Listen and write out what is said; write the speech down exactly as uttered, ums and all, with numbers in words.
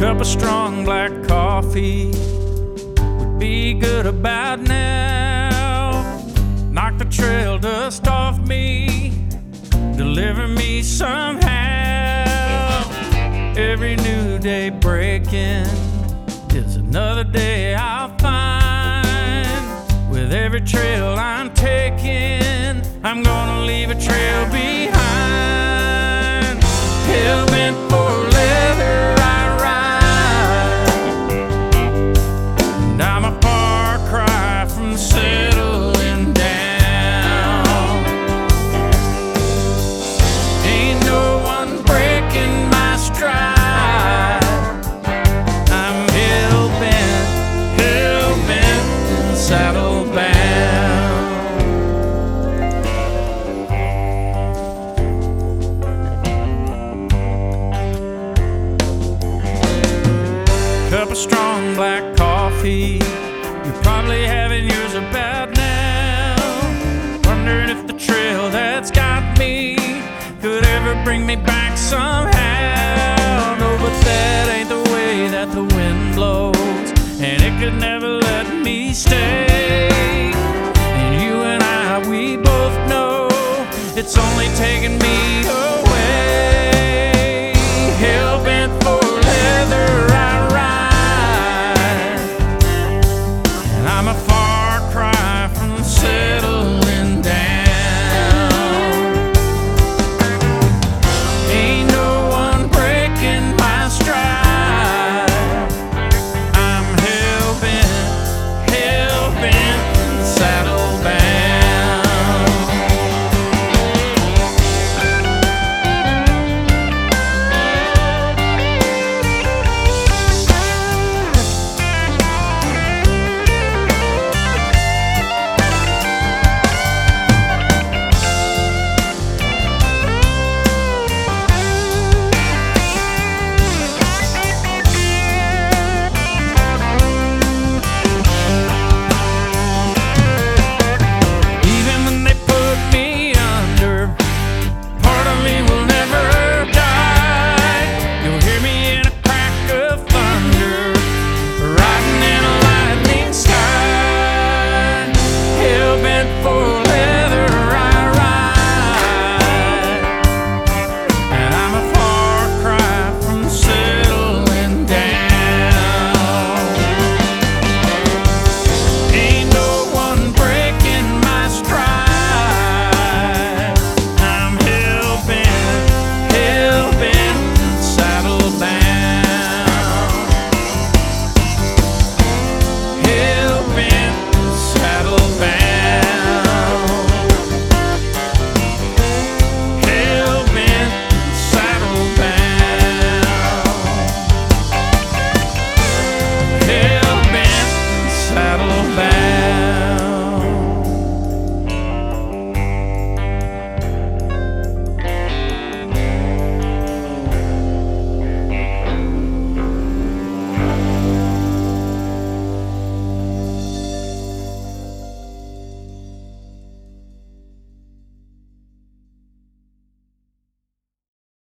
Cup of strong black coffee would be good about now. Knock the trail dust off me, deliver me somehow. Every new day breaking is another day I'll find. With every trail I'm taking, I'm gonna leave a trail behind. Hell bent for leather I ride, and I'm a far cry from settling down. Ain't no one breaking my stride. I'm hell bent, hell bent, and saddle bound. Cup of strong black coffee, you're probably having yours about now. Wondering if the trail that's got me could ever bring me back somehow. No, but that ain't the way that the wind blows, and it could never let me stay. And you and I, we both know it's only taken me a